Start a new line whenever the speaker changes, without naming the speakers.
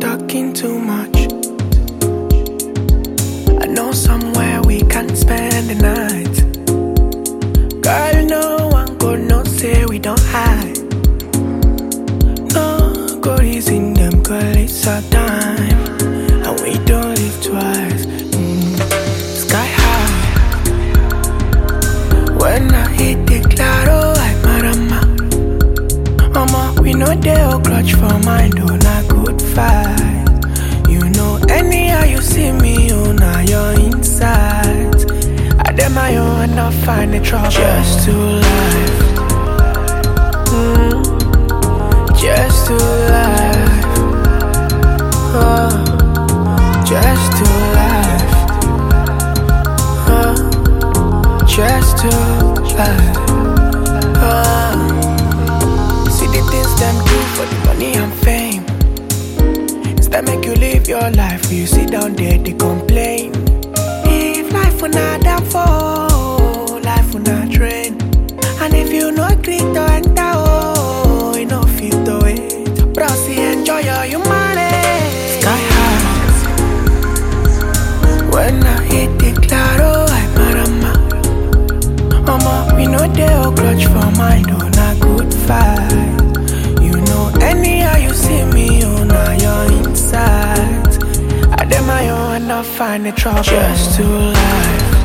talking too much. I know somewhere we can spend the night. Girl, no one could not say we don't hide. No go reason them, girl, it's our time. And we don't live twice. Sky high. When I hit the claro, I marama. Mama, we know they'll clutch for mind, oh, not good fight. You know, anyhow you see me, oh, now you're inside. I admire you and I find the trouble. Just to life. Just to life. Oh, just to life. Oh, just to life. See the things them do for the money and fame. Instead make you live your life. You sit down there, they complain. If life will not damn fall, life will not train. And if you no agree to enter, oh, you know fit to it. Browsy, enjoy your humanity. Sky high. When I hit the claro, I marama. Mama, we know they'll clutch for mind, oh, not good fight. You know, anyhow you see me, oh, now you're inside. I admire you and I find the trouble. Just to life.